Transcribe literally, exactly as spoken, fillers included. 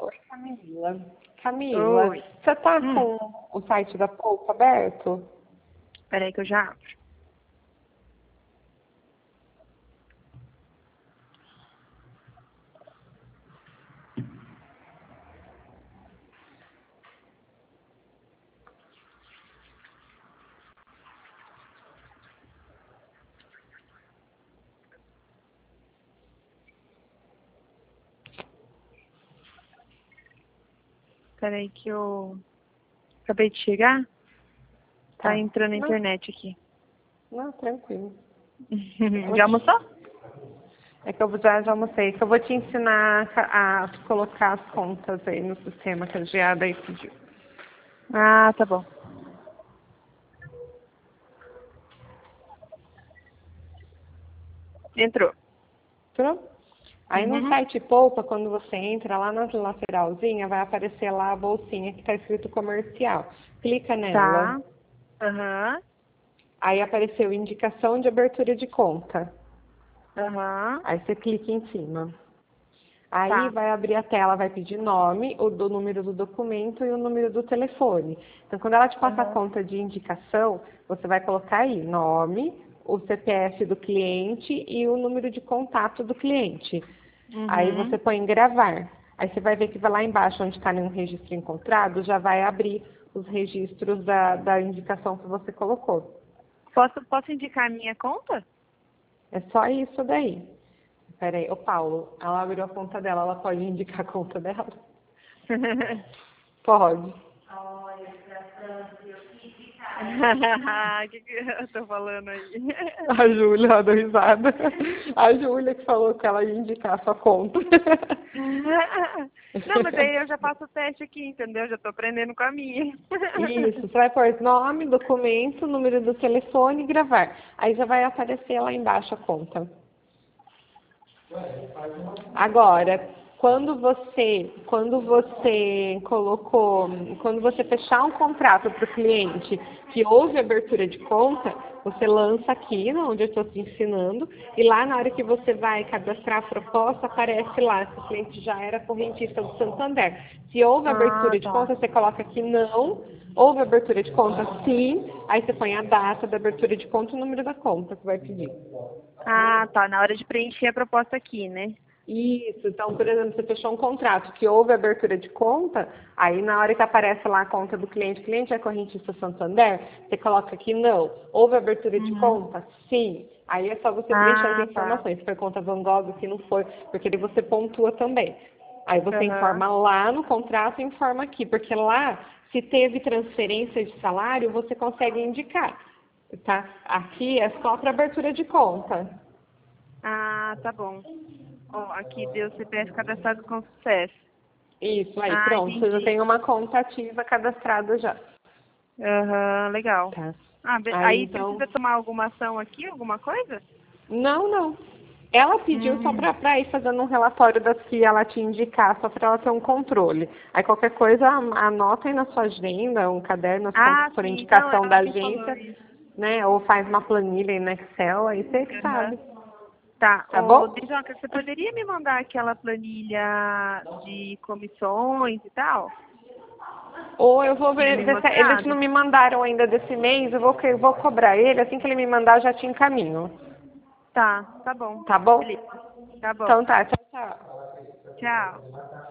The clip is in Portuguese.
Oi, Camila. Camila, Oi. você tá Hum. com o site da Poupa aberto? Peraí que eu já abro. Peraí que eu acabei de chegar. Tá Tá. entrando na Não, internet aqui. não, tranquilo. Já almoçou? É que eu já, já almocei, que eu vou te ensinar a, a colocar as contas aí no sistema que a Giada aí pediu. Ah, tá bom. Entrou. Pronto? Aí no Uhum. site Poupa, quando você entra lá na lateralzinha, vai aparecer lá a bolsinha que está escrito comercial. Clica nela. Tá. Aham. Aí apareceu indicação de abertura de conta. Aham. Aí você clica em cima. Aí Tá. vai abrir a tela, vai pedir nome, o do número do documento e o número do telefone. Então, quando ela te passa a Aham. conta de indicação, você vai colocar aí nome, o C P F do cliente e o número de contato do cliente. Aí você Uhum. põe em gravar. Aí você vai ver que vai lá embaixo, onde está nenhum registro encontrado, já vai abrir os registros da, da indicação que você colocou. Posso, posso indicar a minha conta? É só isso daí. Peraí, ô Paulo, ela abriu a conta dela, ela pode indicar a conta dela? Pode. O que, que eu tô falando aí? A Júlia, ela deu risada. A Júlia que falou que ela ia indicar a sua conta. Não, mas aí eu já faço o teste aqui, entendeu? Já tô aprendendo com a minha. Isso, você vai pôr nome, documento, número do telefone e gravar. Aí já vai aparecer lá embaixo a conta. Agora, quando você, quando você colocou, quando você fechar um contrato para o cliente que houve abertura de conta, você lança aqui, onde eu estou te ensinando, e lá na hora que você vai cadastrar a proposta, aparece lá se o cliente já era correntista do Santander. Se houve Ah, abertura de tá. conta, você coloca aqui não, houve abertura de conta sim, aí você põe a data da abertura de conta e o número da conta que vai pedir. Ah, tá. Na hora de preencher a proposta aqui, né? Isso, então, por exemplo, você fechou um contrato que houve abertura de conta, aí na hora que aparece lá a conta do cliente, cliente é correntista Santander, você coloca aqui não. Houve abertura de Uhum. conta? Sim. Aí é só você preencher as Ah, tá. informações, se foi conta Van Gogh, se não foi, porque aí você pontua também. Aí você Aham. informa lá no contrato e informa aqui, porque lá, se teve transferência de salário, você consegue indicar, tá? Aqui é só para abertura de conta. Ah, tá bom. Ó, aqui deu C P F cadastrado com sucesso. Isso, aí Ah, pronto, você já entendi. tem uma conta ativa cadastrada já. Aham, legal. Tá. Ah, be- Aí aí então. precisa tomar alguma ação aqui, alguma coisa? Não, não. Ela pediu só Hum. para ir fazendo um relatório das que ela te indicar, só para ela ter um controle. Aí qualquer coisa, anota aí na sua agenda, um caderno, as contas Ah, por sim. Não, indicação da ela me falou agência, isso. né? Ou faz uma planilha aí no Excel, aí você que Aham. sabe. Tá. Tá Ô, bom? Drijoca, você poderia me mandar aquela planilha de comissões e tal? Ou eu vou Tinha ver, me ver se eles não mostrado? me mandaram ainda desse mês, eu vou, que- eu vou cobrar ele, assim que ele me mandar, eu já te encaminho. Tá, tá bom. Tá bom? Beleza. Tá bom. Então tá, tchau, tchau. Tchau.